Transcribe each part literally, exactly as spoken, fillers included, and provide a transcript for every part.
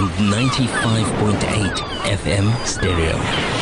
and ninety-five point eight F M stereo.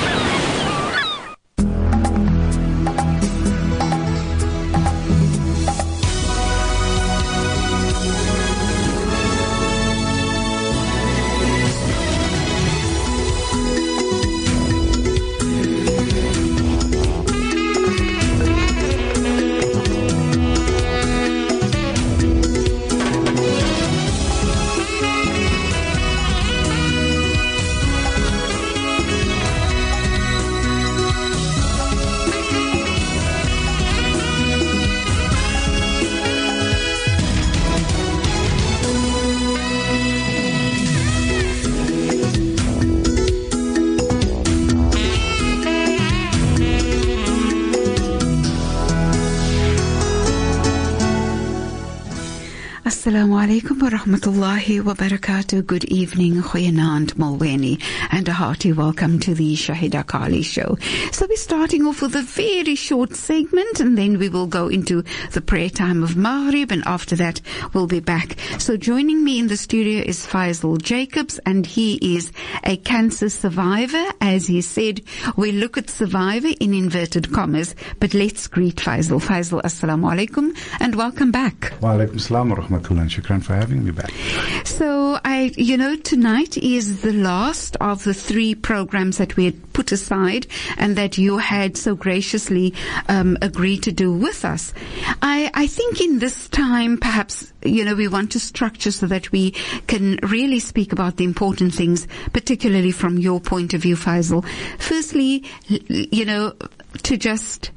Assalamu alaikum wa rahmatullahi wa barakatuh. Good evening, Goeienaand, Mulweni, and a hearty welcome to the Shahida Kali show. So we're starting off with a very short segment, and then we will go into the prayer time of Maghrib, and after that we'll be back. So joining me in the studio is Faisal Jacobs, and he is a cancer survivor. As he said, we look at survivor in inverted commas, but let's greet Faisal. Faisal, assalamu alaikum, and welcome back. Wa alaikum assalam wa rahmatullah. And shukran for having me back. So, I, you know, tonight is the last of the three programs that we had put aside and that you had so graciously um, agreed to do with us. I, I think in this time, perhaps, you know, we want to structure so that we can really speak about the important things, particularly from your point of view, Faisal. Firstly, you know, to just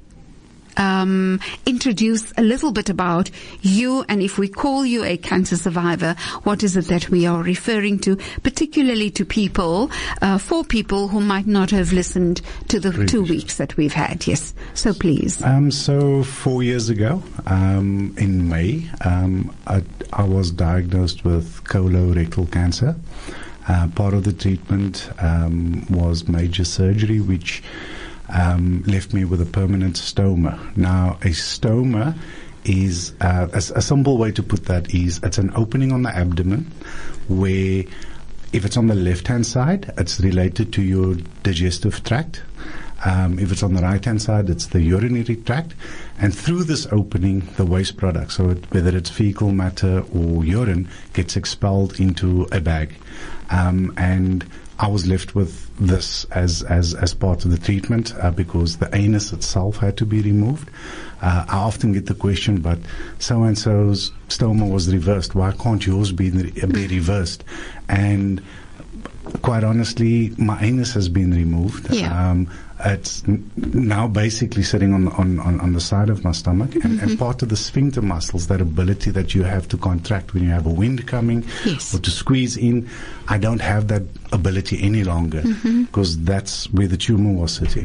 Um, introduce a little bit about you, and if we call you a cancer survivor, what is it that we are referring to, particularly to people, uh, for people who might not have listened to the Previous. two weeks that we've had. Yes. So please. Um, so four years ago, um, in May, um, I, I was diagnosed with colorectal cancer. Uh, part of the treatment, um, was major surgery, which Um, left me with a permanent stoma. Now, a stoma is, uh, a, a simple way to put that is, it's an opening on the abdomen where, if it's on the left-hand side, it's related to your digestive tract. Um, if it's on the right-hand side, it's the urinary tract. And through this opening, the waste product, so it, whether it's fecal matter or urine, gets expelled into a bag. Um, and I was left with this as as as part of the treatment uh, because the anus itself had to be removed. Uh, I often get the question, but so and so's stoma was reversed. Why can't yours be be reversed? And quite honestly, my anus has been removed. Yeah. Um, it's n- now basically sitting on, on, on, on the side of my stomach, and, Mm-hmm. and part of the sphincter muscles, that ability that you have to contract when you have a wind coming, Yes. or to squeeze in, I don't have that ability any longer because Mm-hmm. that's where the tumor was sitting.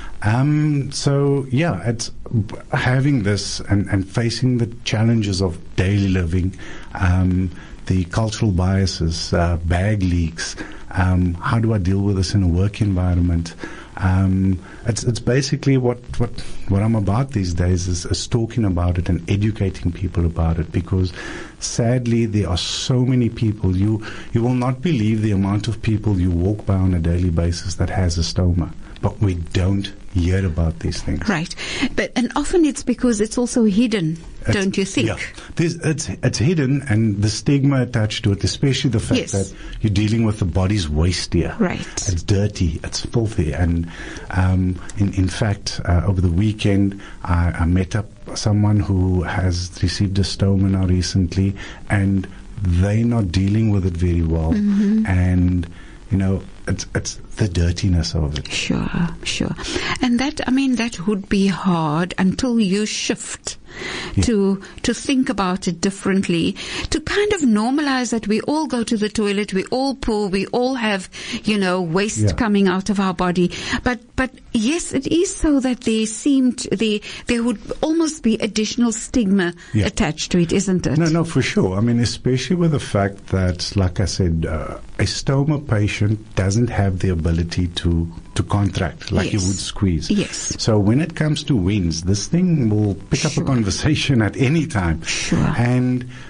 Um, so yeah, it's b- having this and, and facing the challenges of daily living, um, the cultural biases, uh, bag leaks. Um, how do I deal with this in a work environment? Um, it's it's basically what, what, what I'm about these days is, is talking about it and educating people about it, because sadly there are so many people, you you will not believe the amount of people you walk by on a daily basis that has a stoma, but we don't hear about these things. Right. But, and often it's because it's also hidden, It's- don't you think? Yeah, There's, it's it's hidden, and the stigma attached to it, especially the fact Yes. that you're dealing with the body's waste here. Right. It's dirty, it's filthy, and um, in in fact, uh, over the weekend, I, I met up someone who has received a stoma now recently, and they're not dealing with it very well, Mm-hmm. and you know, it's it's the dirtiness of it. Sure, sure. And that, I mean, that would be hard until you shift Yeah. to to think about it differently, to kind of normalize that we all go to the toilet, we all poo, we all have, you know, waste Yeah. coming out of our body. But but yes, it is so that there seemed there there would almost be additional stigma Yeah. attached to it, isn't it? No, no, for sure. I mean, especially with the fact that, like I said, uh, a stoma patient doesn't have the ability to, to contract like you Yes. would squeeze. Yes. So when it comes to wins, this thing will pick Sure. up a conversation at any time. Sure. And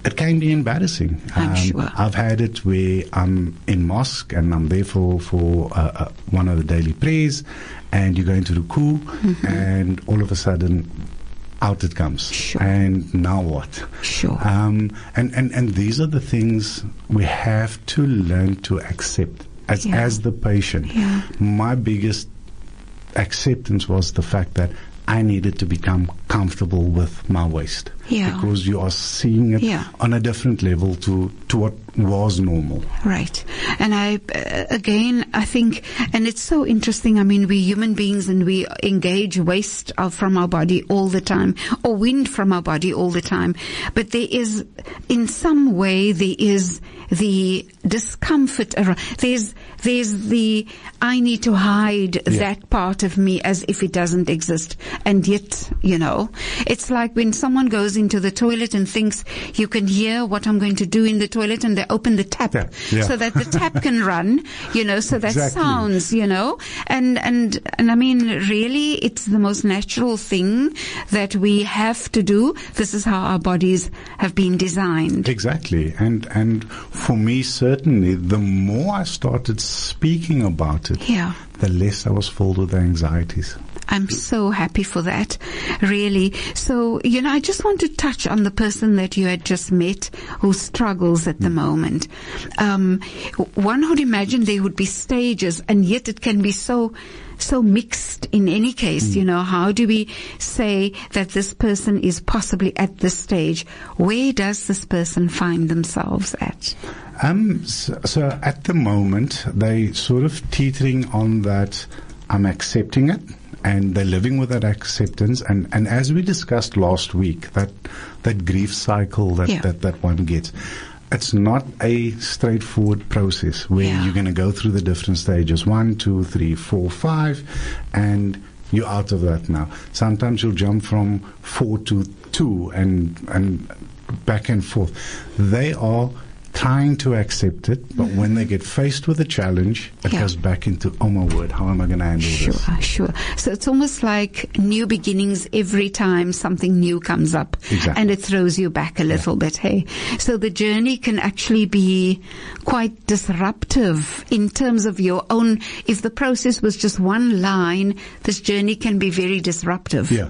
it can be embarrassing. I'm um, sure. I've had it where I'm in mosque and I'm there for, for uh, uh, one of the daily prayers, and you go into ruku, mm-hmm. and all of a sudden, out it comes. Sure. And now what? Sure. Um, and, and, and these are the things we have to learn to accept as, Yeah. as the patient. Yeah. My biggest acceptance was the fact that I needed to become comfortable with my waist. Yeah. Because you are seeing it Yeah. on a different level to, to what was normal. Right. And I, uh, again, I think, and it's so interesting. I mean, we're human beings and we engage waste of, from our body all the time, or wind from our body all the time. But there is, in some way, there is the discomfort around. There's, there's the, I need to hide Yeah. that part of me as if it doesn't exist. And yet, you know, it's like when someone goes into the toilet and thinks you can hear what I'm going to do in the toilet, and they open the tap Yeah, yeah. so that the tap can run, you know, so that Exactly. sounds, you know, and, and, and I mean, really, it's the most natural thing that we have to do. This is how our bodies have been designed. Exactly. And, and for me, certainly, the more I started speaking about it, Yeah. the less I was filled with anxieties. I'm so happy for that, really. So, you know, I just want to touch on the person that you had just met who struggles at the moment. Um, one would imagine there would be stages, and yet it can be so, so mixed in any case. Mm. You know, how do we say that this person is possibly at this stage? Where does this person find themselves at? Um, so, so at the moment, they sort of teetering on that I'm accepting it, and they're living with that acceptance. And, and as we discussed last week, that that grief cycle that, Yeah. that, that one gets, it's not a straightforward process where Yeah. you're going to go through the different stages, one, two, three, four, five, and you're out of that now. Sometimes you'll jump from four to two and, and back and forth. They are trying to accept it, but mm-hmm. when they get faced with a challenge, it Yeah. goes back into, oh my word, how am I going to handle Sure, this? sure. So it's almost like new beginnings every time something new comes up. Exactly. And it throws you back a little bit, hey? So the journey can actually be quite disruptive in terms of your own, if the process was just one line, this journey can be very disruptive. Yeah.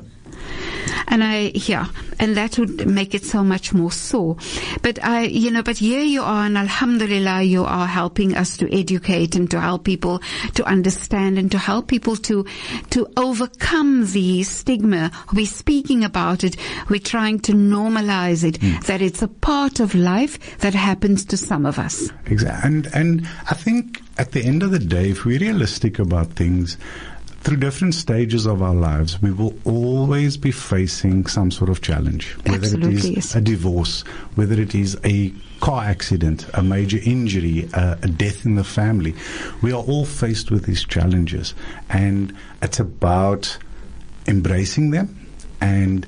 And I, yeah, and that would make it so much more sore. But I, you know, but here you are, and alhamdulillah, you are helping us to educate and to help people to understand and to help people to, to overcome the stigma. We're speaking about it. We're trying to normalize it, mm. that it's a part of life that happens to some of us. Exactly. And, and I think at the end of the day, if we're realistic about things, through different stages of our lives, we will always be facing some sort of challenge. Whether Absolutely, it is yes. a divorce, whether it is a car accident, a major injury, uh, a death in the family. We are all faced with these challenges. And it's about embracing them and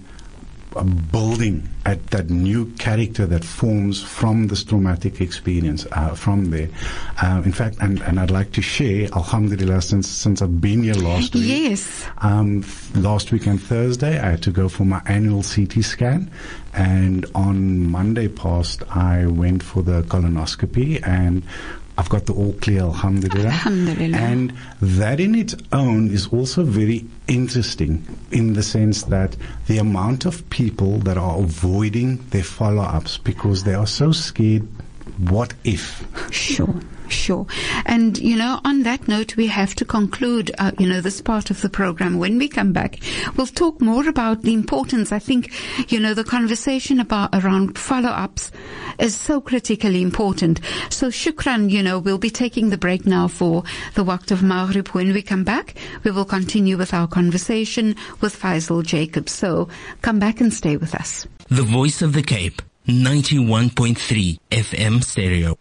building at that new character that forms from this traumatic experience, uh, from there. Uh, in fact, and, and I'd like to share, alhamdulillah, since, since I've been here last week. Yes. Um, last week and Thursday, I had to go for my annual C T scan. And on Monday past, I went for the colonoscopy, and I've got the all clear, alhamdulillah. Alhamdulillah. And that in its own is also very interesting in the sense that the amount of people that are avoiding their follow-ups because they are so scared, what if? Sure. Sure. And, you know, on that note, we have to conclude, uh, you know, this part of the program. When we come back, we'll talk more about the importance. I think, you know, the conversation about around follow-ups is so critically important. So, shukran, you know, we'll be taking the break now for the Waqt of Maghrib. When we come back, we will continue with our conversation with Faisal Jacobs. So, come back and stay with us. The Voice of the Cape, ninety-one point three F M stereo.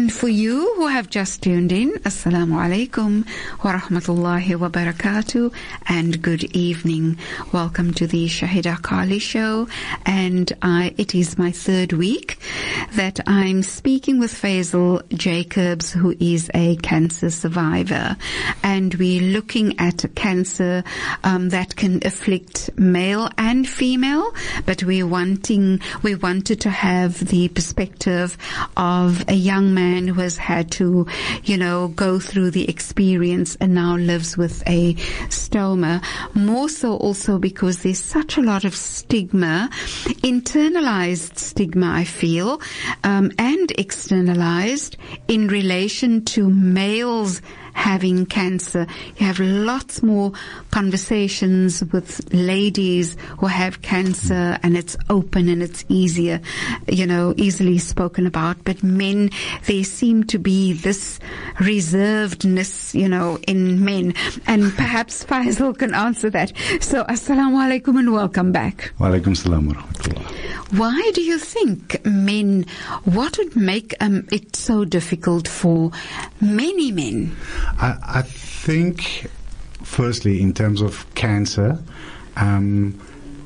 And for you who have just tuned in, Assalamu alaikum wa rahmatullahi wa barakatuh, and good evening. Welcome to the Shahida Kali Show, and I, it is my third week that I'm speaking with Faisal Jacobs, who is a cancer survivor, and we're looking at cancer um, that can afflict male and female, but we're wanting, we wanted to have the perspective of a young man who has had to, you know, go through the experience and now lives with a stoma. More so also because there's such a lot of stigma, internalized stigma, I feel, um, and externalized in relation to males having cancer. You have lots more conversations with ladies who have cancer, and it's open and it's easier, you know, easily spoken about. But men, there seem to be this reservedness, you know, in men. And perhaps Faisal can answer that. So, assalamu alaikum and welcome back. Wa alaikum salam wa rahmatullah. Why do you think men, what would make um, it so difficult for many men? I, I think, firstly, in terms of cancer, um,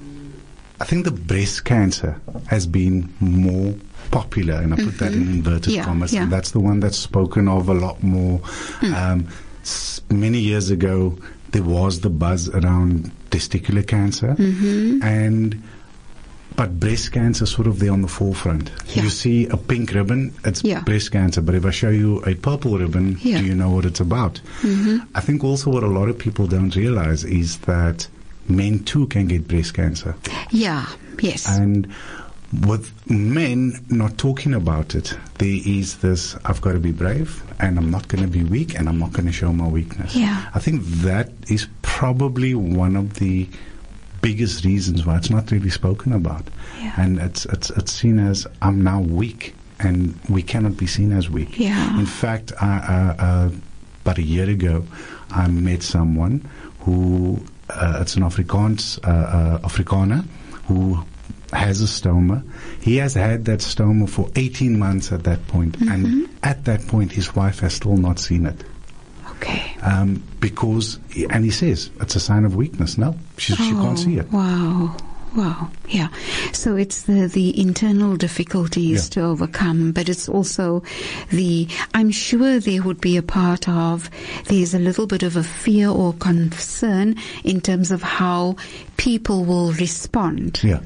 I think the breast cancer has been more popular, and I put mm-hmm. that in inverted yeah, commas, yeah. and that's the one that's spoken of a lot more. Mm. Um, s- many years ago, there was the buzz around testicular cancer, mm-hmm. and but breast cancer is sort of there on the forefront. Yeah. You see a pink ribbon, it's yeah. breast cancer. But if I show you a purple ribbon, yeah. do you know what it's about? Mm-hmm. I think also what a lot of people don't realize is that men too can get breast cancer. Yeah, yes. And with men not talking about it, there is this, I've got to be brave, and I'm not going to be weak, and I'm not going to show my weakness. Yeah. I think that is probably one of the biggest reasons why it's not really spoken about. Yeah. And it's, it's, it's seen as, I'm now weak, and we cannot be seen as weak. Yeah. In fact, I, uh, uh, about a year ago, I met someone who, uh, it's an Afrikaans, uh, uh, Afrikaner, who has a stoma. He has had that stoma for eighteen months at that point, mm-hmm. and at that point his wife has still not seen it. Okay. Um, because, and he says, it's a sign of weakness. No, she, oh, she can't see it. Wow. Wow. Yeah. So it's the, the internal difficulties Yeah. to overcome, but it's also the, I'm sure there would be a part of, there's a little bit of a fear or concern in terms of how people will respond. Yeah.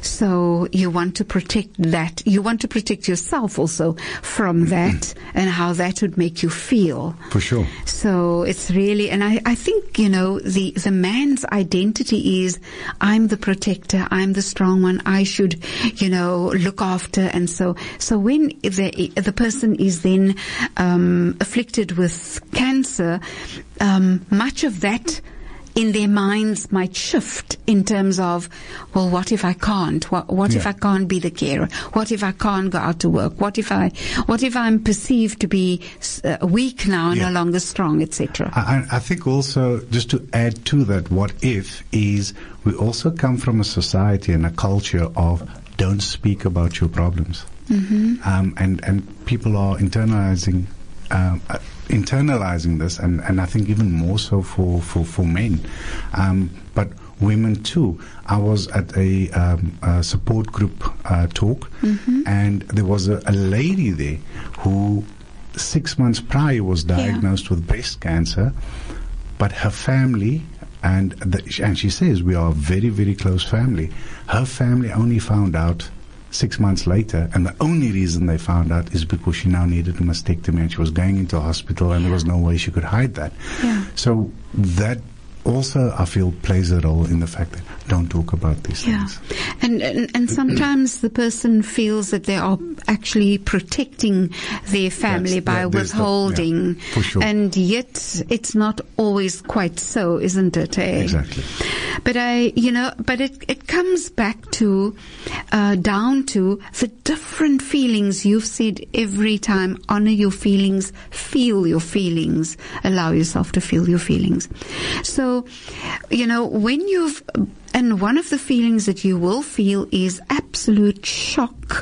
So you want to protect that. You want to protect yourself also from that and how that would make you feel. For sure. So it's really, and I, I think, you know, the, the man's identity is, I'm the protector, I'm the strong one, I should, you know, look after. And so, so when the, the person is then, um, afflicted with cancer, um, much of that in their minds might shift in terms of, well, what if I can't? What, what yeah. if I can't be the carer? What if I can't go out to work? What if I, what if I'm perceived to be uh, weak now, yeah. no longer strong, et cetera? I, I think also, just to add to that, what if is we also come from a society and a culture of don't speak about your problems. Mm-hmm. Um, and, and people are internalizing Um, uh, internalizing this, and, and I think even more so for, for, for men. Um, but women too. I was at a, um, a support group uh, talk, mm-hmm. and there was a, a lady there who six months prior was diagnosed yeah. with breast cancer, but her family, and, the, and she says we are a very, very close family. Her family only found out six months later, and the only reason they found out is because she now needed a mastectomy and she was going into a hospital, and there was no way she could hide that. Yeah. So that also, I feel, plays a role in the fact that don't talk about these yeah. things. And, and and sometimes the person feels that they are actually protecting their family That's, by that, withholding. The, yeah, for sure. And yet it's not always quite so, isn't it? Eh? Exactly. But I, you know, but it, it comes back to, uh, down to the different feelings. You've said every time, honor your feelings, feel your feelings, allow yourself to feel your feelings. So, you know, when you've, and one of the feelings that you will feel is absolute shock.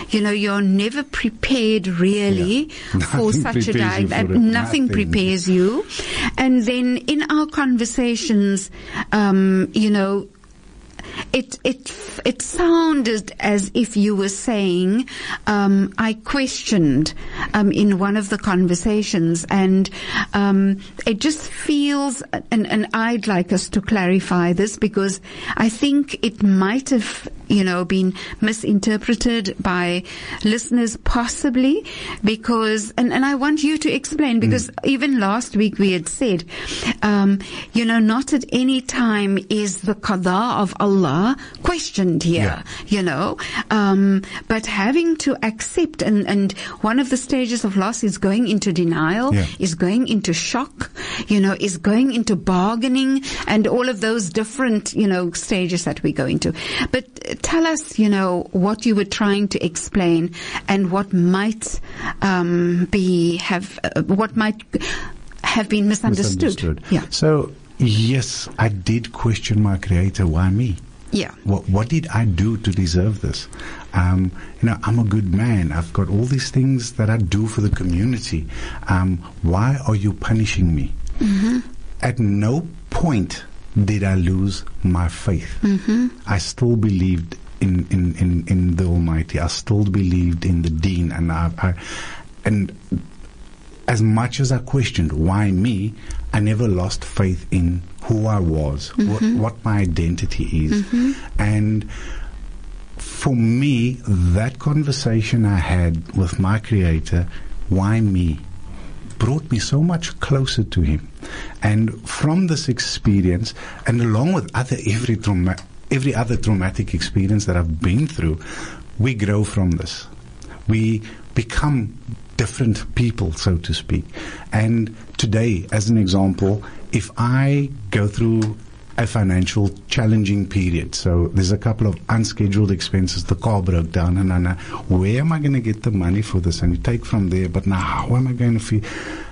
you know, you're never prepared really yeah. for Nothing such a prepares you diagnosis. for it. Nothing, Nothing prepares you. And then in our conversations, um, you know, It it it sounded as if you were saying, um, I questioned um, in one of the conversations, and um, it just feels, and, and I'd like us to clarify this, because I think it might have, you know, been misinterpreted by listeners, possibly, because, and, and I want you to explain, because mm. even last week we had said, um, you know, not at any time is the qada of Allah questioned here, yeah. you know, um, but having to accept, and, and one of the stages of loss is going into denial, yeah. is going into shock, you know, is going into bargaining, and all of those different, you know, stages that we go into. But tell us, you know, what you were trying to explain, and what might um, be have uh, what might have been misunderstood. misunderstood. Yeah. So yes, I did question my Creator. Why me? Yeah. What, what did I do to deserve this? Um, you know, I'm a good man. I've got all these things that I do for the community. Um, why are you punishing me? Mm-hmm. At no point did I lose my faith. Mm-hmm. I still believed in, in, in, in the Almighty. I still believed in the Deen. And I, I, and as much as I questioned why me, I never lost faith in who I was, mm-hmm. what, what my identity is. Mm-hmm. And for me, that conversation I had with my Creator, why me, brought me so much closer to Him. And from this experience, and along with other every trauma, every other traumatic experience that I've been through, we grow from this. We become different people, so to speak. And today, as an example, if I go through a financial challenging period, so there's a couple of unscheduled expenses, the car broke down, and I know, where am I going to get the money for this? And you take from there, but now how am I going to feel?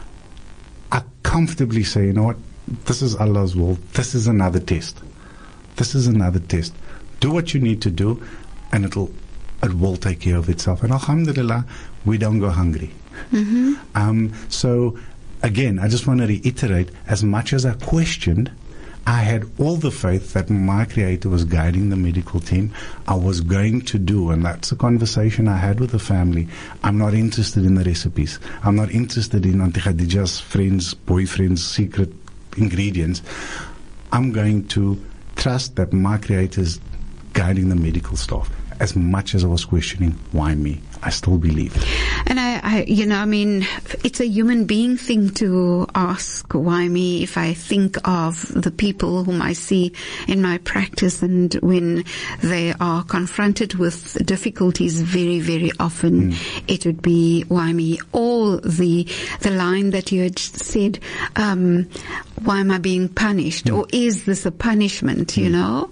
I comfortably say, you know what, this is Allah's will, this is another test. This is another test. Do what you need to do, and it'll it will take care of itself. And alhamdulillah, we don't go hungry. Mm-hmm. Um, so, again, I just want to reiterate, as much as I questioned, I had all the faith that my Creator was guiding the medical team. I was going to do, and that's a conversation I had with the family. I'm not interested in the recipes. I'm not interested in Auntie Khadija's friends, boyfriend's secret ingredients. I'm going to trust that my Creator is guiding the medical staff. As much as I was questioning, why me? I still believe. And I, I, you know, I mean, it's a human being thing to ask why me if I think of the people whom I see in my practice, and when they are confronted with difficulties very, very often, mm. it would be why me. Or the, the line that you had said, um, why am I being punished? Mm. Or is this a punishment, mm. you know?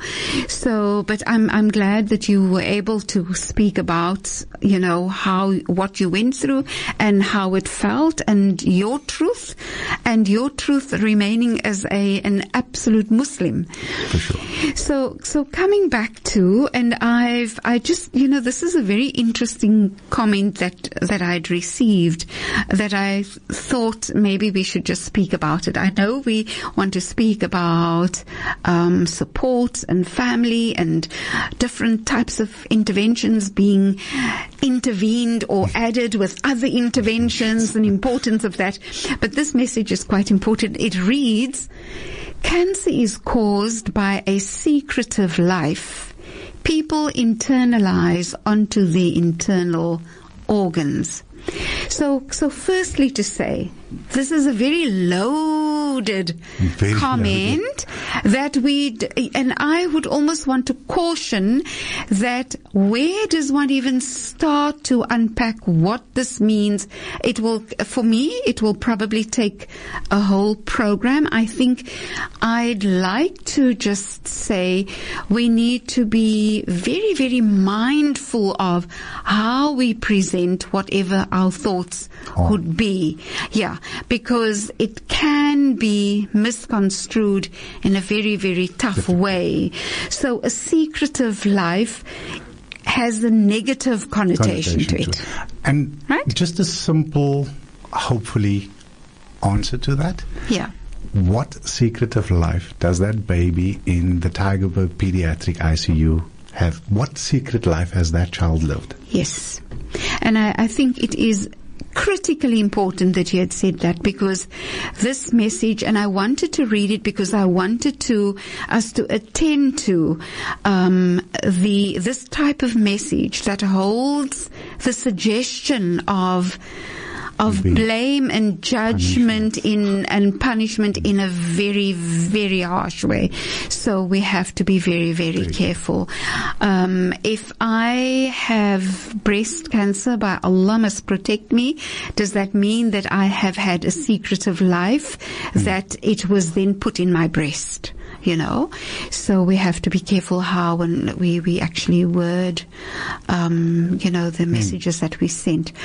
So, but I'm, I'm glad that you were able to speak about, you know, how, what you went through and how it felt, and your truth, and your truth remaining as a, an absolute Muslim. For sure. So, so coming back to, and I've, I just, you know, this is a very interesting comment that, that I'd received, that I thought maybe we should just speak about it. I know we want to speak about, um, support and family and different types of interventions being intervened or added with other interventions, and importance of that. But this message is quite important. It reads, cancer is caused by a secretive life people internalize onto the internal organs. So, so firstly to say, this is a very loaded very comment loaded. that we, and I would almost want to caution that where does one even start to unpack what this means? It will, for me, it will probably take a whole program. I think I'd like to just say we need to be very, very mindful of how we present whatever our thoughts oh. would be. Yeah. Because it can be misconstrued in a very, very tough way. So a secretive life has a negative connotation, connotation to it. to it. And Right? just a simple, hopefully, answer to that. Yeah. What secret of life does that baby in the Tygerberg Pediatric I C U have? What secret life has that child lived? Yes. And I, I think it is critically important that you had said that, because this message, and I wanted to read it because I wanted to us to attend to um, the this type of message that holds the suggestion of of Be- blame and judgment in and punishment in a very, very harsh way. So we have to be very, very, Very. careful. Um, if I have breast cancer, by Allah must protect me, does that mean that I have had a secret of life, that it was then put in my breast? You know, so we have to be careful how and we, we actually word, um, you know, the messages that we sent.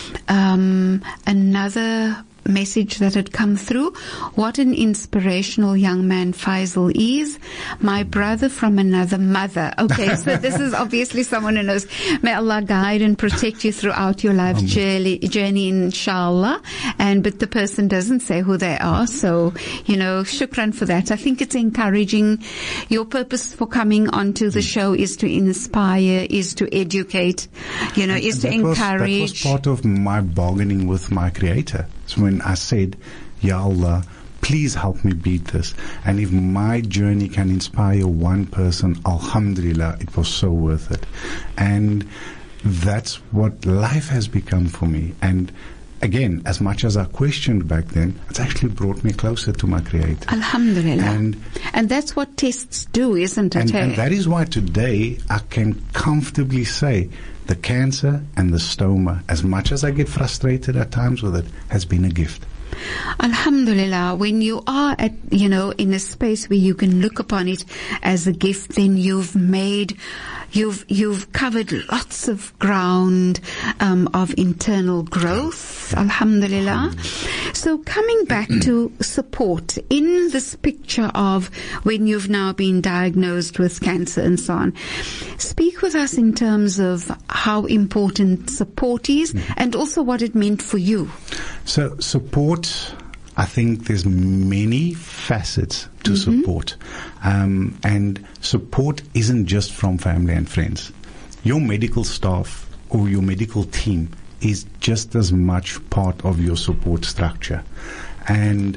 Um, another message that had come through: what an inspirational young man Faisal is, my brother from another mother. Okay, so this is obviously someone who knows. May Allah guide and protect you throughout your life journey, journey, inshallah. And but the person doesn't say who they are, so you know, shukran for that. I think it's encouraging. Your purpose for coming onto the show is to inspire, is to educate, you know, is to that was, encourage. that was part of my bargaining with my Creator. So when I said, Ya Allah, please help me beat this. And if my journey can inspire one person, alhamdulillah, it was so worth it. And that's what life has become for me. And again, as much as I questioned back then, it's actually brought me closer to my Creator. Alhamdulillah. And And that's what tests do, isn't it? And, eh? and that is why today I can comfortably say the cancer and the stoma, as much as I get frustrated at times with it, has been a gift. Alhamdulillah, when you are at, you know, in a space where you can look upon it as a gift, then you've made, you've, you've covered lots of ground, um, of internal growth. Alhamdulillah. So coming back to support in this picture of when you've now been diagnosed with cancer and so on, speak with us in terms of how important support is and also what it meant for you. So support, I think there's many facets to Mm-hmm. support. Um, and support isn't just from family and friends. Your medical staff or your medical team is just as much part of your support structure. And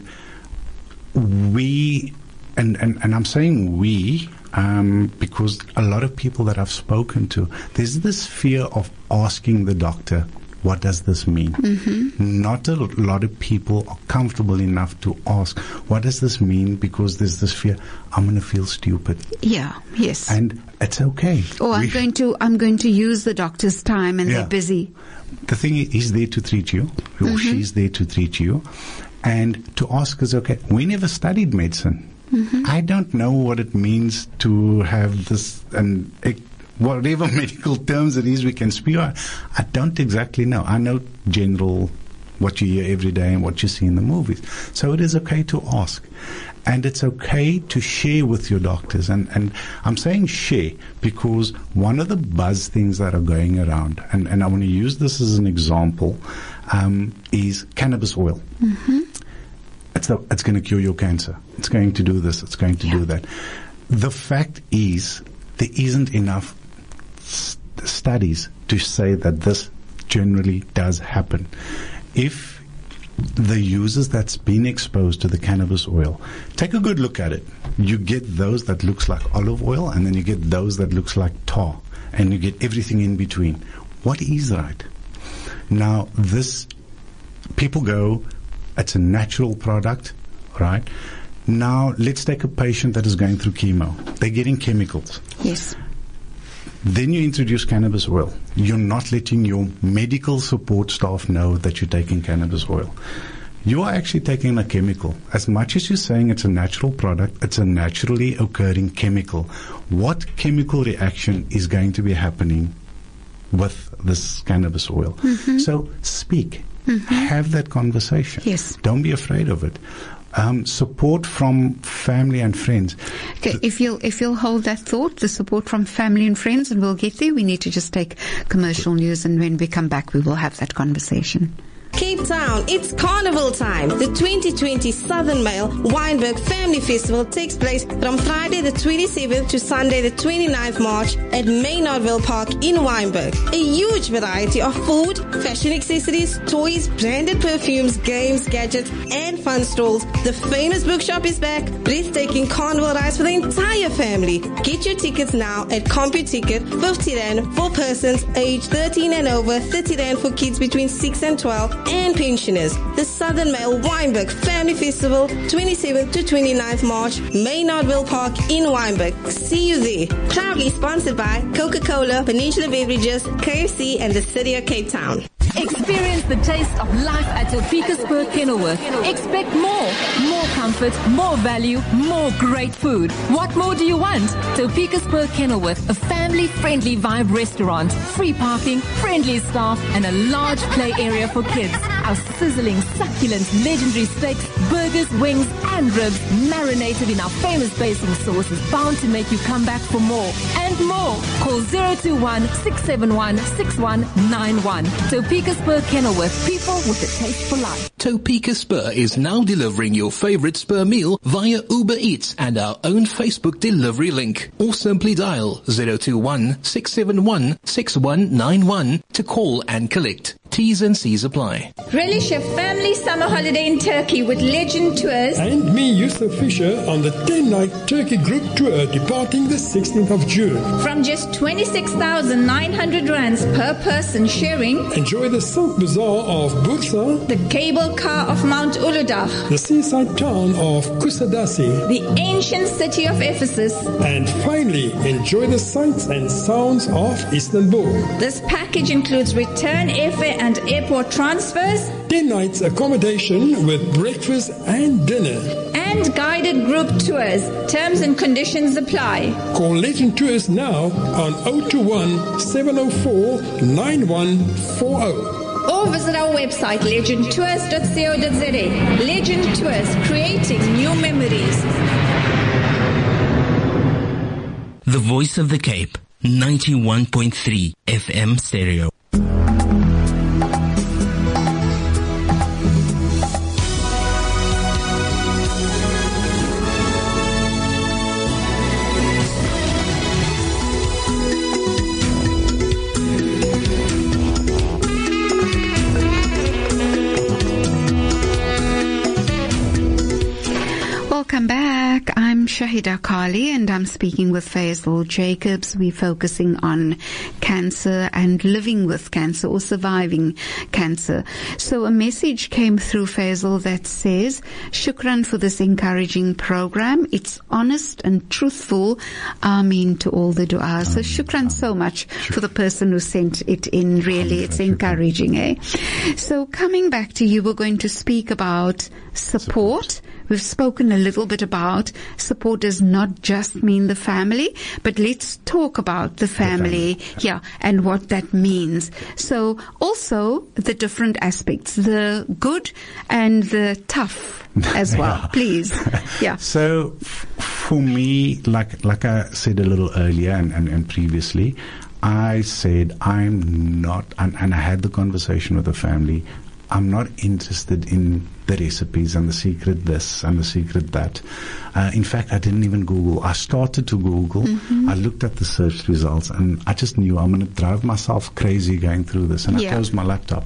we, and, and, and I'm saying we, um, because a lot of people that I've spoken to, there's this fear of asking the doctor, what does this mean? Mm-hmm. Not a lot of people are comfortable enough to ask, what does this mean? Because there's this fear, I'm going to feel stupid. Yeah, yes. And it's okay. Oh, I'm We- going to, I'm going to use the doctor's time and Yeah. they're busy. The thing is, he's there to treat you, or Mm-hmm. she's there to treat you. And to ask is okay. We never studied medicine. Mm-hmm. I don't know what it means to have this, and it, whatever medical terms it is we can speak on. I don't exactly know. I know general, what you hear every day and what you see in the movies. So it is okay to ask. And it's okay to share with your doctors. And, and I'm saying share because one of the buzz things that are going around, and, and I want to use this as an example, um, is cannabis oil. Mm-hmm. It's, the, it's going to cure your cancer. It's going to do this. It's going to Yeah. do that. The fact is, there isn't enough st- studies to say that this generally does happen. If the users that's been exposed to the cannabis oil, take a good look at it. You get those that looks like olive oil, and then you get those that looks like tar, and you get everything in between. What is right? Now, this, people go, it's a natural product, right? Now, let's take a patient that is going through chemo. They're getting chemicals. Yes. Then you introduce cannabis oil. You're not letting your medical support staff know that you're taking cannabis oil. You are actually taking a chemical. As much as you're saying it's a natural product, it's a naturally occurring chemical. What chemical reaction is going to be happening with this cannabis oil? Mm-hmm. So speak. Mm-hmm. Have that conversation. Yes. Don't be afraid of it. Um, support from family and friends. Okay, if you'll if you'll hold that thought, the support from family and friends, and we'll get there. We need to just take commercial news, and when we come back, we will have that conversation. Cape Town, it's carnival time. The twenty twenty Southern Mail Wynberg Family Festival takes place from Friday the twenty-seventh to Sunday the twenty-ninth March at Maynardville Park in Wynberg. A huge variety of food, fashion accessories, toys, branded perfumes, games, gadgets, and fun stalls. The famous bookshop is back. Breathtaking carnival rides for the entire family. Get your tickets now at CompuTicket, fifty rand for persons aged thirteen and over, thirty rand for kids between six and twelve, and pensioners. The Southern Mail Wynberg Family Festival, twenty-seventh to twenty-ninth March, Maynardville Park in Wynberg. See you there. Proudly sponsored by Coca-Cola, Peninsula Beverages, K F C, and the City of Cape Town. Experience the taste of life at Topeka Spur Kenilworth. Expect more. More comfort, more value, more great food. What more do you want? Topeka Spur Kenilworth, a family-friendly vibe restaurant. Free parking, friendly staff, and a large play area for kids. Our sizzling, succulent, legendary steaks, burgers, wings, and ribs, marinated in our famous basing sauce, is bound to make you come back for more. And more. Call zero two one, six seven one, six one nine one. Topeka Spur Kenilworth, people with a taste for life. Topeka Spur is now delivering your favorite Spur meal via Uber Eats and our own Facebook delivery link. Or simply dial zero two one, six seven one, six one nine one to call and collect. T's and C's apply. Relish a family summer holiday in Turkey with Legend Tours. And me, Yusuf Fisher, on the ten-night Turkey group tour departing the sixteenth of June. From just twenty-six thousand nine hundred rands per person sharing. Enjoy the Silk Bazaar of Bursa, the cable car of Mount Uludagh, the seaside town of Kusadasi, the ancient city of Ephesus, and finally enjoy the sights and sounds of Istanbul. This package includes return airfare and airport transfers, ten nights accommodation with breakfast and dinner, and guided group tours. Terms and conditions apply. Call Legend Tours now on zero two one, seven zero four, nine one four zero. Or visit our website legend tours dot co dot za. Legend Tours, creating new memories. The Voice of the Cape, ninety-one point three F M stereo. Welcome back. I'm Shahida Kali and I'm speaking with Faisal Jacobs. We're focusing on cancer and living with cancer or surviving cancer. So a message came through, Faisal, that says, Shukran for this encouraging program. It's honest and truthful. Ameen to all the dua. So shukran so much for the person who sent it in. Really, it's encouraging, eh? So coming back to you, we're going to speak about support. We've spoken a little bit about support does not just mean the family, but let's talk about the family, the family. yeah, and what that means. So also the different aspects, the good and the tough as well, yeah. Please. Yeah. So f- for me, like like I said a little earlier and, and, and previously, I said I'm not, and, and I had the conversation with the family, I'm not interested in the recipes and the secret this and the secret that. Uh, in fact, I didn't even Google. I started to Google. Mm-hmm. I looked at the search results and I just knew I'm going to drive myself crazy going through this. And yeah. I closed my laptop.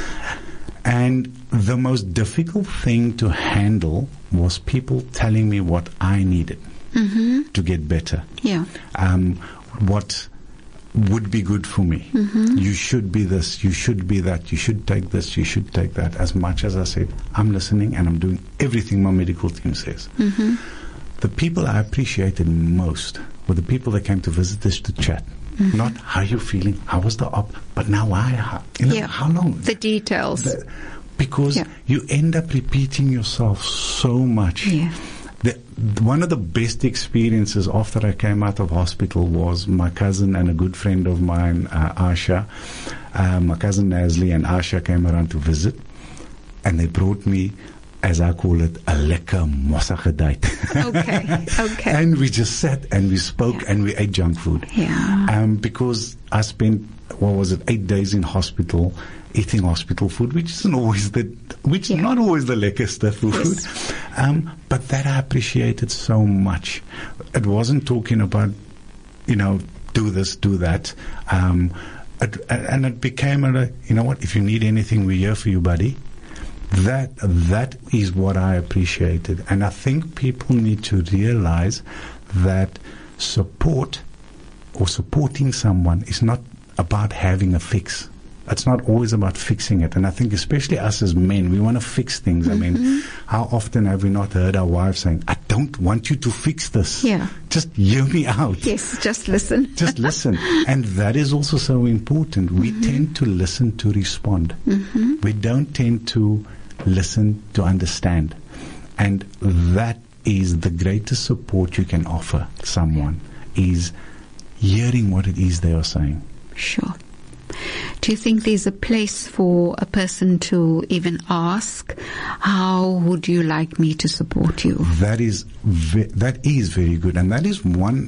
And the most difficult thing to handle was people telling me what I needed mm-hmm. to get better. Yeah. Um, what would be good for me. Mm-hmm. You should be this, you should be that, you should take this, you should take that. As much as I said, I'm listening and I'm doing everything my medical team says. Mm-hmm. The people I appreciated most were the people that came to visit us to chat. Mm-hmm. Not how you feeling, how was the op, but now why, how, you know, yeah. how long? The details. The, because yeah. you end up repeating yourself so much. Yeah. The, one of the best experiences after I came out of hospital was my cousin and a good friend of mine, uh, Asha. Uh, my cousin Nasli and Asha came around to visit, and they brought me as I call it, a lekker mossige date. Okay, okay. And we just sat and we spoke Yeah. and we ate junk food. Yeah. Um, because I spent, what was it, eight days in hospital eating hospital food, which isn't always the, which Yeah. is not always the lekkerste food. Yes. Um, but that I appreciated so much. It wasn't talking about, you know, do this, do that. Um, it, and it became a, you know what, if you need anything, we're here for you, buddy. That that is what I appreciated, and I think people need to realize that support or supporting someone is not about having a fix. It's not always about fixing it, and I think especially us as men, we want to fix things. Mm-hmm. I mean, how often have we not heard our wives saying, "I don't want you to fix this. Yeah. Just hear me out." Yes, just listen. Just listen. And that is also so important. We mm-hmm. tend to listen to respond. Mm-hmm. We don't tend to listen to understand. And that is the greatest support you can offer someone, is hearing what it is they are saying. Sure. Do you think there's a place for a person to even ask, how would you like me to support you? That is ve- that is very good. And that is one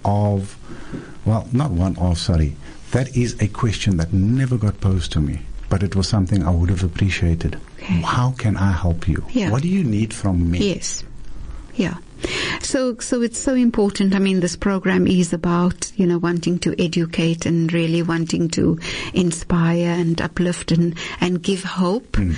of, well, not one of, sorry. That is a question that never got posed to me, but it was something I would have appreciated. Okay. How can I help you? Yeah. What do you need from me? Yes. Yeah. So, so it's so important. I mean, this program is about, you know, wanting to educate and really wanting to inspire and uplift and, and give hope. Mm.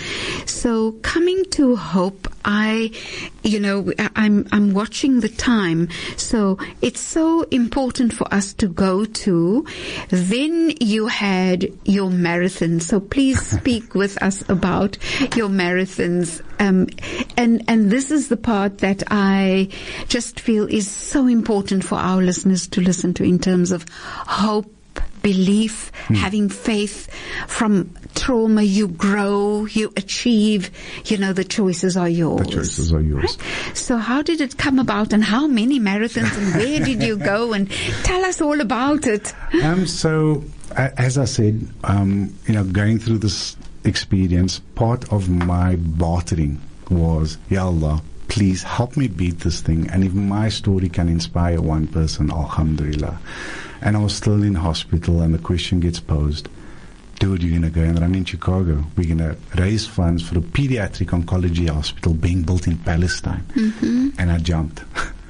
So coming to hope, I, you know, I'm, I'm watching the time. So it's so important for us to go to. Then you had your marathon. So please speak with us about your marathons. Um, and, and this is the part that I just feel is so important for our listeners to listen to in terms of hope, belief, mm. having faith. From trauma, you grow, you achieve, you know, the choices are yours. The choices are yours. Right? So how did it come about, and how many marathons, and where did you go, and tell us all about it. Um, so, uh, as I said, um, you know, going through this experience, part of my bartering was, Ya Allah, please help me beat this thing. And if my story can inspire one person, alhamdulillah. And I was still in hospital, and the question gets posed, dude, you're going to go and run in Chicago. We're going to raise funds for a pediatric oncology hospital being built in Palestine. Mm-hmm. And I jumped.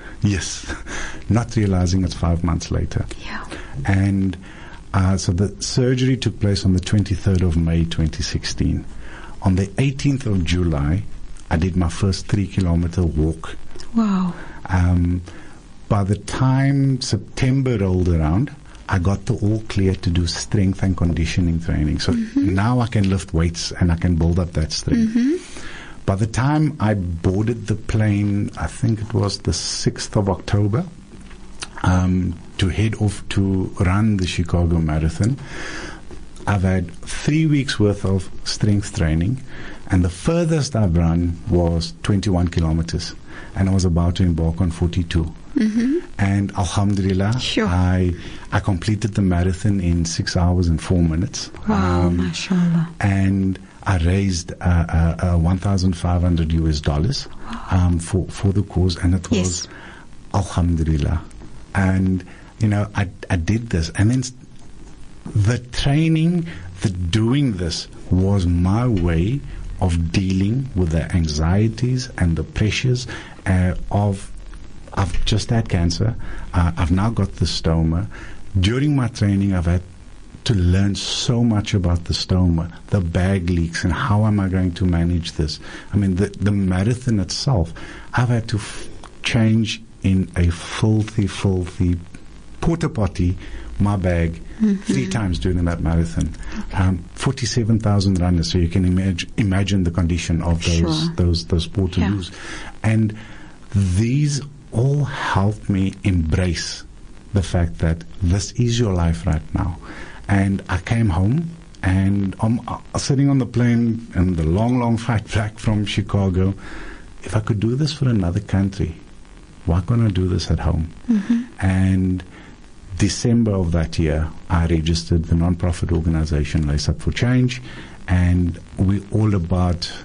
Yes. Not realizing it's five months later. Yeah. And uh, so the surgery took place on the twenty-third of May, twenty sixteen. On the eighteenth of July, I did my first three kilometer walk. Wow. Um, by the time September rolled around, I got the all clear to do strength and conditioning training. So mm-hmm. now I can lift weights and I can build up that strength. Mm-hmm. By the time I boarded the plane, I think it was the sixth of October, um, to head off to run the Chicago Marathon, I've had three weeks worth of strength training, and the furthest I've run was twenty-one kilometers, and I was about to embark on forty-two. Mm-hmm. And alhamdulillah, sure. I I completed the marathon in six hours and four minutes. Wow, um, mashallah. And I raised uh, uh, uh, one thousand five hundred U S dollars um, for, for the cause, and it yes. was alhamdulillah. And, you know, I, I did this, and then the training, the doing this was my way of dealing with the anxieties and the pressures uh, of I've just had cancer. Uh, I've now got the stoma. During my training, I've had to learn so much about the stoma, the bag leaks, and how am I going to manage this. I mean, the, the marathon itself, I've had to f- change in a filthy, filthy porta potty my bag mm-hmm. three times during that marathon. Um, forty-seven thousand runners, so you can imag- imagine the condition of those sure. those those portaloos. Yeah. And these all helped me embrace the fact that this is your life right now. And I came home, and I'm uh, sitting on the plane and the long, long flight back from Chicago. If I could do this for another country, why can't I do this at home? Mm-hmm. And December of that year, I registered the non-profit organization Lace Up for Change, and we're all about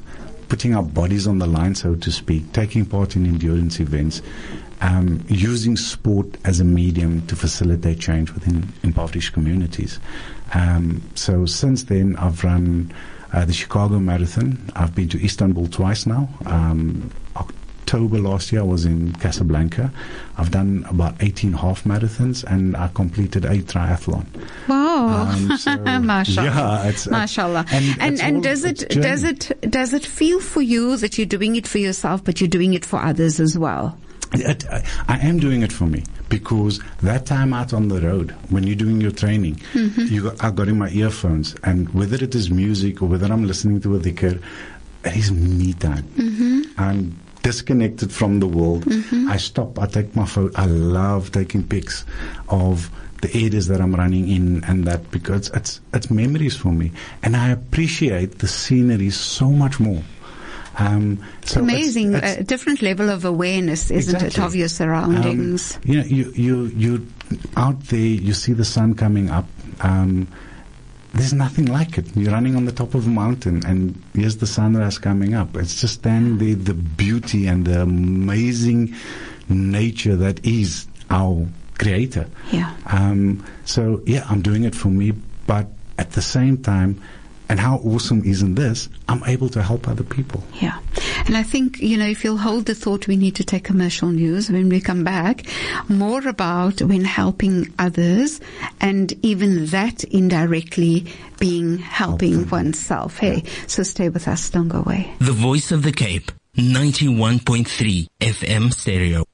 putting our bodies on the line, so to speak, taking part in endurance events, um, using sport as a medium to facilitate change within impoverished communities. Um, so since then, I've run uh, the Chicago Marathon. I've been to Istanbul twice now. Um, October last year, I was in Casablanca. I've done about eighteen half marathons, and I completed a triathlon. Wow, um, so, mashallah, yeah, it's, mashallah. And and, and does it does it does it feel for you that you're doing it for yourself, but you're doing it for others as well? It, I, I am doing it for me, because that time out on the road, when you're doing your training, mm-hmm. you got, I got in my earphones, and whether it is music or whether I'm listening to a dhikr, it is me time. Mm-hmm. I'm disconnected from the world. Mm-hmm. I stop, I take my phone. I love taking pics of the areas that I'm running in, and that, because it's it's memories for me, and I appreciate the scenery so much more. Um, so it's amazing, it's, it's, a different level of awareness, isn't exactly. it, of your surroundings? Um, you know, you you you out there, you see the sun coming up. Um, There's nothing like it. You're running on the top of a mountain, and here's the sunrise coming up. It's just then the, the beauty and the amazing nature that is our Creator. Yeah. Um, so, yeah, I'm doing it for me, but at the same time, and how awesome isn't this, I'm able to help other people. Yeah. And I think, you know, if you'll hold the thought, we need to take commercial news when we come back. More about when helping others, and even that indirectly being helping helping oneself. Hey, yeah. So stay with us. Don't go away. The Voice of the Cape, ninety-one point three F M stereo.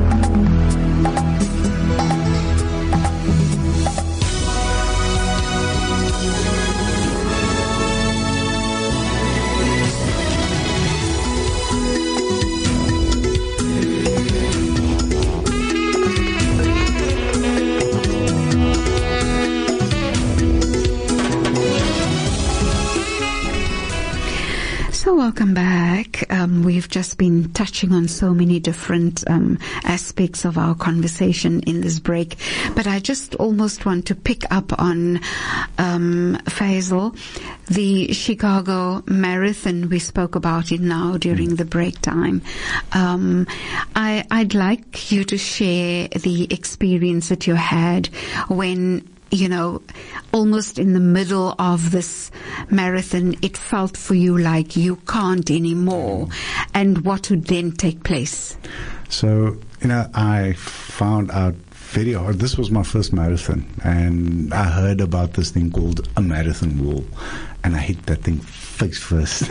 Welcome back. Um, we've just been touching on so many different um, aspects of our conversation in this break, but I just almost want to pick up on um, Faisal, the Chicago Marathon. We spoke about it now during the break time. Um, I, I'd like you to share the experience that you had when, you know, almost in the middle of this marathon, it felt for you like you can't anymore, and what would then take place? So, you know, I found out very hard. This was my first marathon, and I heard about this thing called a marathon wall, and I hit that thing face first.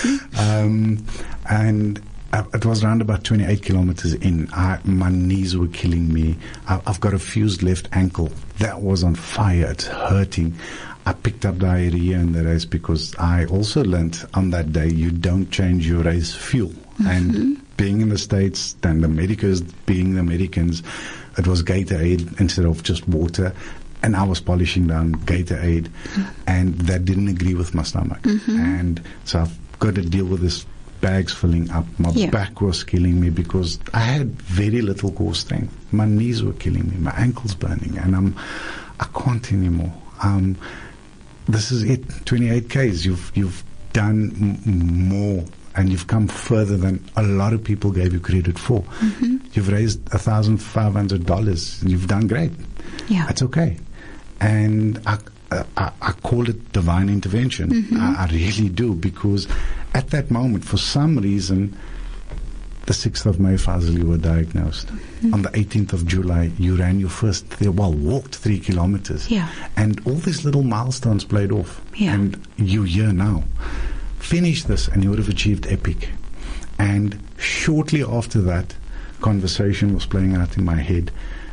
um, and it was around about twenty-eight kilometers in. I, my knees were killing me. I, I've got a fused left ankle. That was on fire. It's hurting. I picked up diarrhea in the race, because I also learned on that day you don't change your race fuel. Mm-hmm. And being in the States, and the Americans being the Americans, it was Gatorade instead of just water. And I was polishing down Gatorade, mm-hmm. and that didn't agree with my stomach. Mm-hmm. And so I've got to deal with this. Bags filling up. My yeah. back was killing me because I had very little core strength. My knees were killing me. My ankles burning, and I'm I can't anymore. Um, this is it. twenty-eight Ks. You've you've done m- more, and you've come further than a lot of people gave you credit for. Mm-hmm. You've raised a thousand five hundred dollars. You've done great. Yeah, it's okay. And I. I, I call it divine intervention. Mm-hmm. I, I really do, because at that moment, for some reason, the sixth of May, Fazil, you were diagnosed. Mm-hmm. On the eighteenth of July, you ran your first, well, walked three kilometers. Yeah. And all these little milestones played off. Yeah. And you're here now. Finish this and you would have achieved epic. And shortly after that, conversation was playing out in my head.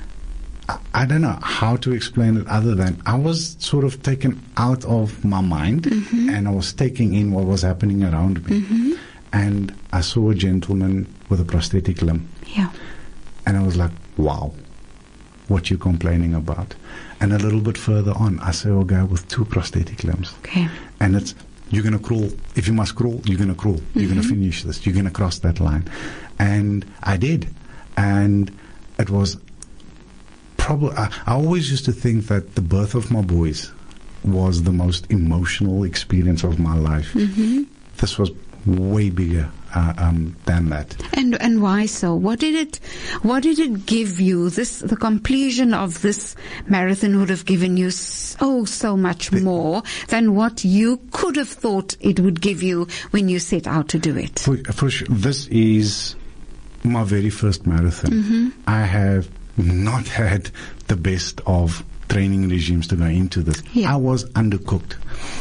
I don't know how to explain it other than I was sort of taken out of my mind, mm-hmm. and I was taking in what was happening around me. Mm-hmm. And I saw a gentleman with a prosthetic limb. Yeah. And I was like, wow, what you complaining about? And a little bit further on, I saw a guy with two prosthetic limbs. Okay. And it's, you're going to crawl. If you must crawl, you're going to crawl. Mm-hmm. You're going to finish this. You're going to cross that line. And I did. And it was... Probably, I, I always used to think that the birth of my boys was the most emotional experience of my life. Mm-hmm. This was way bigger uh, um, than that. And and why so? What did it What did it give you? This the completion of this marathon would have given you so so much the, more than what you could have thought it would give you when you set out to do it. For, for sure, this is my very first marathon. Mm-hmm. I have not had the best of training regimes to go into this. Yeah. I was undercooked,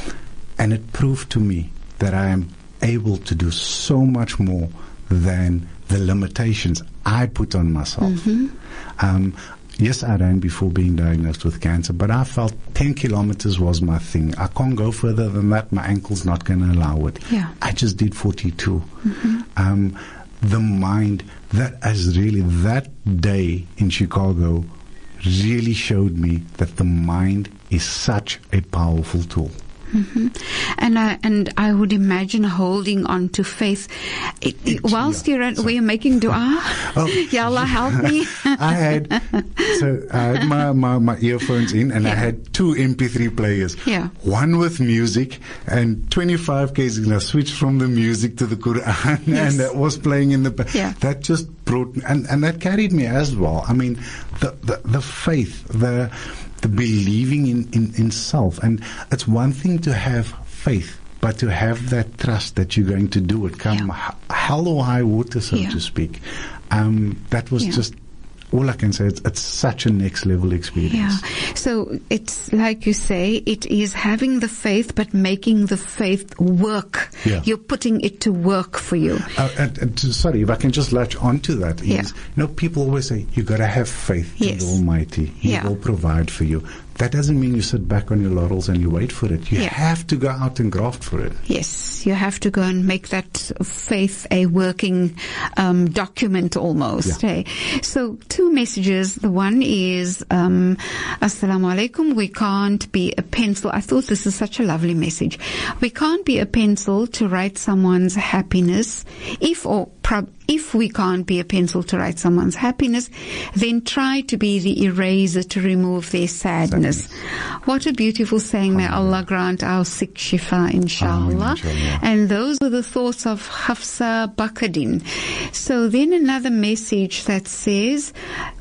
and it proved to me that I am able to do so much more than the limitations I put on myself. Mm-hmm. Um, yes, I ran before being diagnosed with cancer, but I felt ten kilometers was my thing. I can't go further than that. My ankle's not going to allow it. Yeah. I just did forty-two. Mm-hmm. Um, the mind, that is really, that day in Chicago really showed me that the mind is such a powerful tool. Mm-hmm. And I and I would imagine holding on to faith. It, it, whilst yeah, you're at, so. were you making dua? Oh, Ya Allah, help me. I had so I had my, my, my earphones in, and yeah. I had two M P three players. Yeah. One with music, and twenty-five Ks, and I switched from the music to the Quran, yes. and that was playing in the back. Yeah. That just brought me, and, and that carried me as well. I mean, the the, the faith, the the believing in, in, in self. And it's one thing to have faith, but to have that trust that you're going to do it, come yeah. h- hell or high water, so yeah. to speak. Um, that was yeah. just, all I can say, it's, it's such a next level experience. Yeah. So it's like you say, it is having the faith, but making the faith work. Yeah. You're putting it to work for you. Uh, and, and to, sorry, if I can just latch onto that. Is, yeah. you know, people always say, you got to have faith yes. in the Almighty. He yeah. will provide for you. That doesn't mean you sit back on your laurels and you wait for it. You yeah. have to go out and graft for it. Yes, you have to go and make that faith a working um, document almost. Yeah. Hey? So two messages. The one is, um, Assalamu alaikum, we can't be a pencil. I thought this is such a lovely message. We can't be a pencil to write someone's happiness. If or prob- If we can't be a pencil to write someone's happiness, then try to be the eraser to remove their sadness. Sadness. What a beautiful saying. May Allah grant our sick shifa, inshallah. inshallah. And those were the thoughts of Hafsa Bakadin. So then another message that says,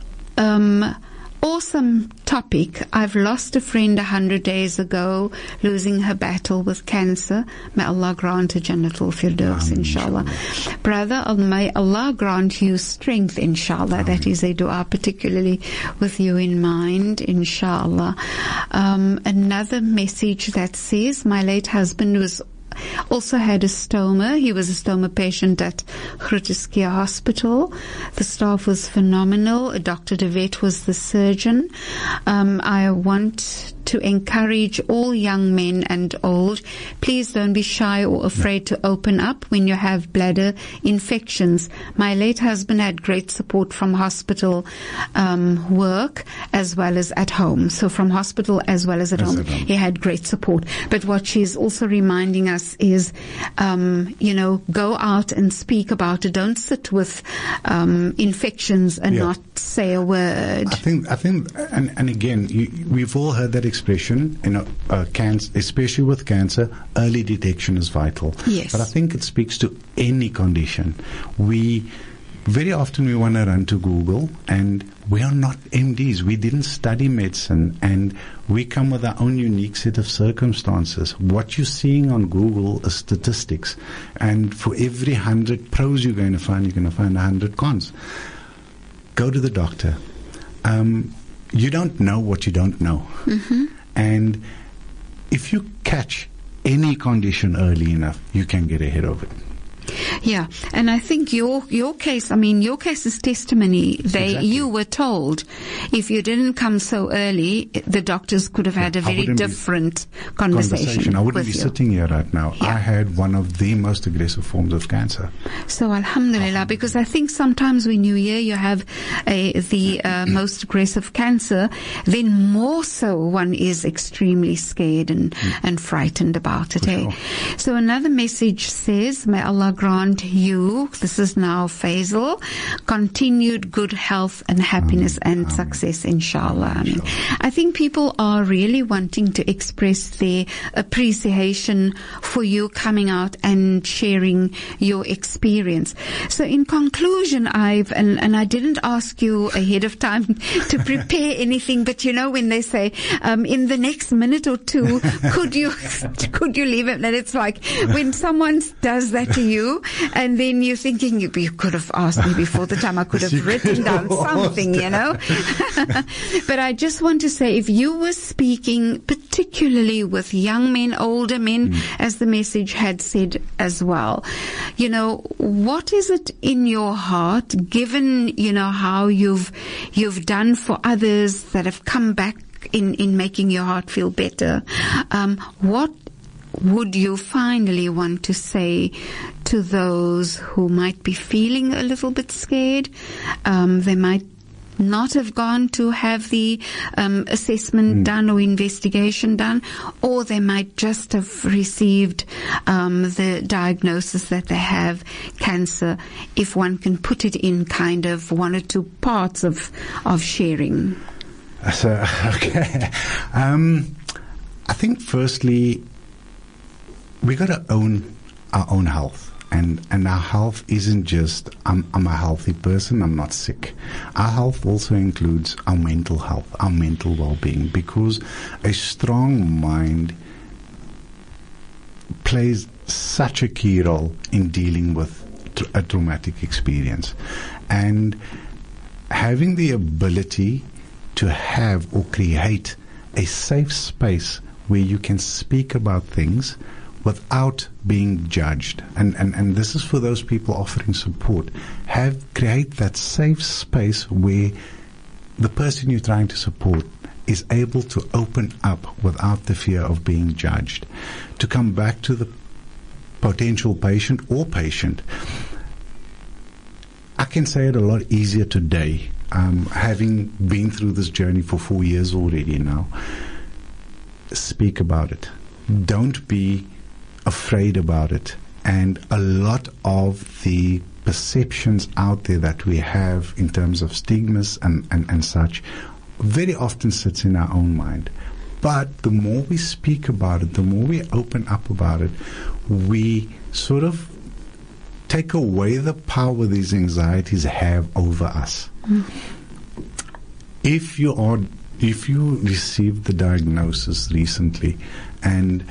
um, awesome topic. I've lost a friend a hundred days ago, losing her battle with cancer. May Allah grant her Jannatul Firdaus, inshallah. inshallah. Brother, may Allah grant you strength, inshallah. Amen. That is a dua, particularly with you in mind, inshallah. Um, another message that says, my late husband was also had a stoma. He was a stoma patient at Groote Schuur Hospital. The staff was phenomenal. Doctor De Wet was the surgeon. Um, I want to encourage all young men and old, please don't be shy or afraid to open up when you have bladder infections. My late husband had great support from hospital um, work as well as at home. So from hospital as well as at home, he had great support. But what she's also reminding us is, um, you know, go out and speak about it. Don't sit with um, infections and yeah. not say a word. I think, I think, and, and again, you, we've all heard that expression, you know, uh, cancer, especially with cancer, early detection is vital. Yes. But I think it speaks to any condition. We, very often we want to run to Google, and we are not M Ds. We didn't study medicine, and we come with our own unique set of circumstances. What you're seeing on Google is statistics, and for every hundred pros you're going to find, you're going to find a hundred cons. Go to the doctor. Um, you don't know what you don't know. Mm-hmm. And if you catch any condition early enough, you can get ahead of it. Yeah, and I think your your case, I mean, your case is testimony. They, exactly. You were told if you didn't come so early, the doctors could have had a very different conversation. conversation. I wouldn't with be you. sitting here right now. Yeah. I had one of the most aggressive forms of cancer. So alhamdulillah, because I think sometimes when you hear you have a, the uh, most aggressive cancer, then more so one is extremely scared and, mm. and frightened about it. Eh? Sure. So another message says, may Allah grant want you, this is now Faisal, continued good health and happiness Amen. and Amen. success, inshallah. I mean, Inshallah. I think people are really wanting to express their appreciation for you coming out and sharing your experience. So in conclusion, I've, and, and I didn't ask you ahead of time to prepare anything, but you know when they say, um, in the next minute or two, could you, could you leave it? And it's like when someone does that to you, and then you're thinking, you, you could have asked me before the time, I could have written down something, you know. But I just want to say, if you were speaking particularly with young men, older men, mm. as the message had said as well, you know, what is it in your heart, given, you know, how you've, you've done for others that have come back in, in making your heart feel better, um, what would you finally want to say to those who might be feeling a little bit scared? Um, they might not have gone to have the um, assessment mm. done or investigation done, or they might just have received um, the diagnosis that they have cancer, if one can put it in kind of one or two parts of, of sharing. So, okay. Um, I think firstly, we got to own our own health, and and our health isn't just I'm I'm a healthy person, I'm not sick. Our health also includes our mental health, our mental well-being, because a strong mind plays such a key role in dealing with tra- a traumatic experience, and having the ability to have or create a safe space where you can speak about things without being judged. And, and, and this is for those people offering support. Have, create that safe space where the person you're trying to support is able to open up without the fear of being judged. To come back to the potential patient or patient, I can say it a lot easier today, um, having been through this journey for four years already now. Speak about it. Don't be afraid about it. And a lot of the perceptions out there that we have in terms of stigmas and, and, and such very often sits in our own mind. But the more we speak about it, the more we open up about it, we sort of take away the power these anxieties have over us. Mm. If you are, if you received the diagnosis recently and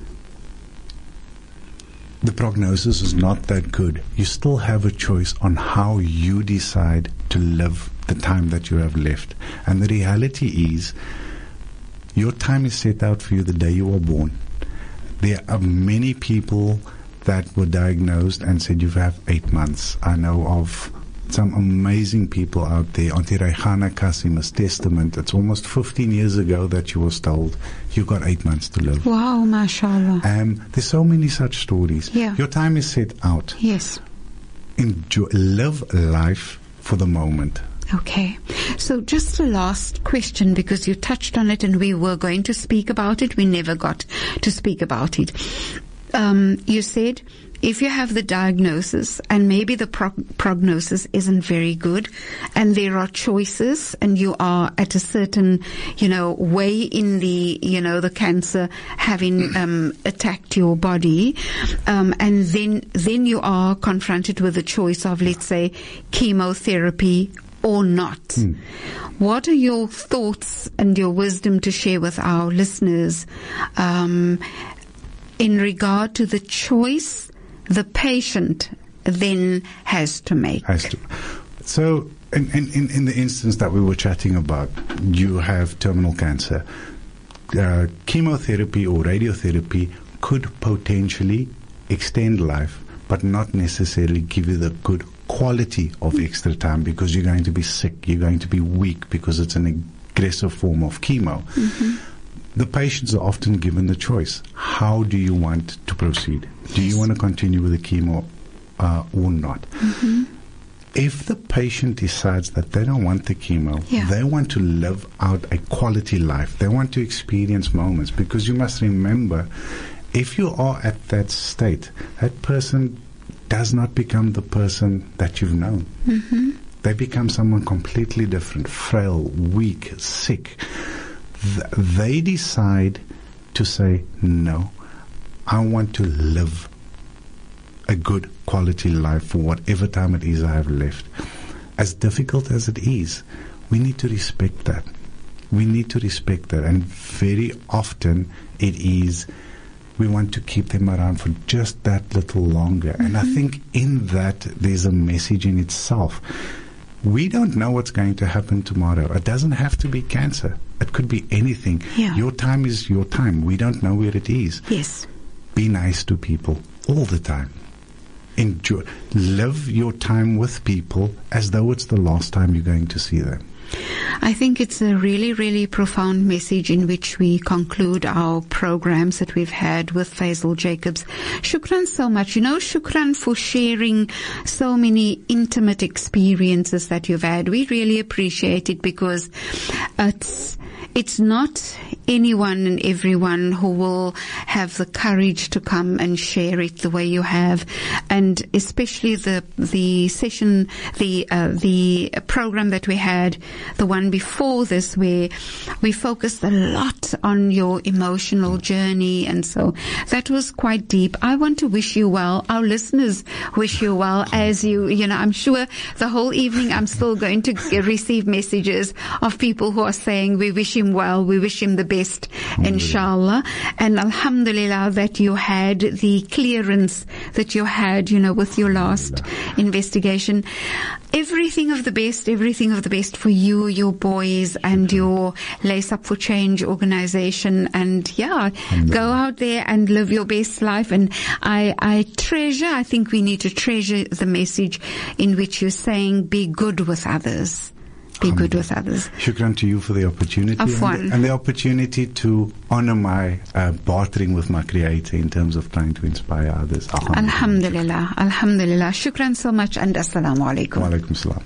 the prognosis is not that good, you still have a choice on how you decide to live the time that you have left. And the reality is, your time is set out for you the day you were born. There are many people that were diagnosed and said you have eight months. I know of some amazing people out there. Auntie Rayhana Kasima's testament, it's almost fifteen years ago that she was told you got eight months to live. Wow, mashallah. Um, there's so many such stories. Yeah. Your time is set out. Yes. Enjoy, live life for the moment. Okay. So just a last question, because you touched on it and we were going to speak about it. We never got to speak about it. Um, you said if you have the diagnosis and maybe the pro- prognosis isn't very good and there are choices and you are at a certain, you know, way in the, you know, the cancer having um, attacked your body, um, and then then you are confronted with the choice of, let's say, chemotherapy or not. Mm. What are your thoughts and your wisdom to share with our listeners um, in regard to the choice the patient then has to make? Has to. So, in, in, in the instance that we were chatting about, you have terminal cancer. Uh, chemotherapy or radiotherapy could potentially extend life, but not necessarily give you the good quality of extra time, because you're going to be sick, you're going to be weak, because it's an aggressive form of chemo. Mm-hmm. The patients are often given the choice. How do you want to proceed? Do you want to continue with the chemo uh, or not? Mm-hmm. If the patient decides that they don't want the chemo, yeah. they want to live out a quality life, they want to experience moments, because you must remember, if you are at that state, that person does not become the person that you've known. Mm-hmm. They become someone completely different, frail, weak, sick. Th- they decide to say, no, I want to live a good quality life for whatever time it is I have left. As difficult as it is, we need to respect that. We need to respect that. And very often it is, we want to keep them around for just that little longer. Mm-hmm. And I think in that there's a message in itself. We don't know what's going to happen tomorrow. It doesn't have to be cancer. It could be anything. Yeah. Your time is your time. We don't know where it is. Yes. Be nice to people all the time. Enjoy. Live your time with people as though it's the last time you're going to see them. I think it's a really, really profound message in which we conclude our programs that we've had with Faisal Jacobs. Shukran so much. You know, shukran for sharing so many intimate experiences that you've had. We really appreciate it because it's, it's not anyone and everyone who will have the courage to come and share it the way you have, and especially the the session, the uh, the program that we had, the one before this, where we focused a lot on your emotional journey, and so that was quite deep. I want to wish you well. Our listeners wish you well, as you, you know, I'm sure the whole evening I'm still going to receive messages of people who are saying, we wish him well, we wish him the best, inshallah. And alhamdulillah that you had the clearance that you had, you know, with your last investigation. Everything of the best, everything of the best for you, your boys, and your Lace Up for Change organization. And yeah, go out there and live your best life. And I, I treasure, I think we need to treasure the message in which you're saying, be good with others. Be good with others. Shukran to you for the opportunity and the, and the opportunity to honor my uh, bartering with my Creator in terms of trying to inspire others. Alhamdulillah. Alhamdulillah. Shukran so much, and assalamu alaikum. Wa alaikum salam.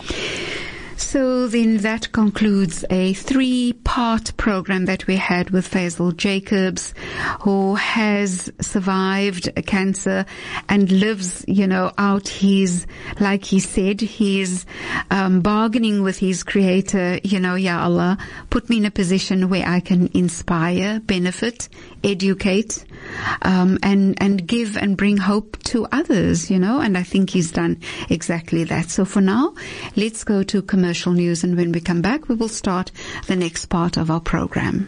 So then that concludes a three-part program that we had with Faisal Jacobs, who has survived a cancer and lives, you know, out his, like he said, he's um, bargaining with his Creator, you know, Ya Allah, put me in a position where I can inspire, benefit, educate, um, and, and give and bring hope to others, you know, and I think he's done exactly that. So for now, let's go to commercial news, and when we come back, we will start the next part of our program.